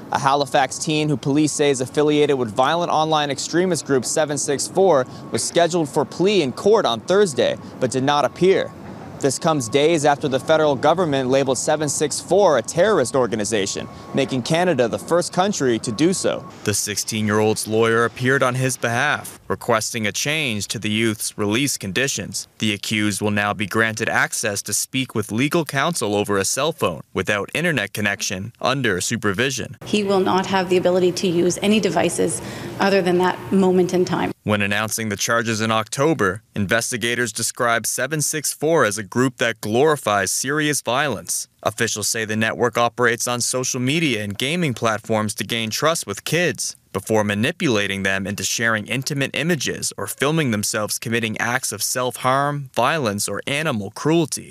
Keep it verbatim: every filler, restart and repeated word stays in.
A Halifax teen who police say is affiliated with violent online extremist group seven six four was scheduled for plea in court on Thursday, but did not appear. This comes days after the federal government labeled seven six four a terrorist organization, making Canada the first country to do so. The sixteen-year-old's lawyer appeared on his behalf, requesting a change to the youth's release conditions. The accused will now be granted access to speak with legal counsel over a cell phone without internet connection under supervision. He will not have the ability to use any devices other than that moment in time. When announcing the charges in October, investigators described seven six four as a group that glorifies serious violence. Officials say the network operates on social media and gaming platforms to gain trust with kids before manipulating them into sharing intimate images or filming themselves committing acts of self-harm, violence, or animal cruelty.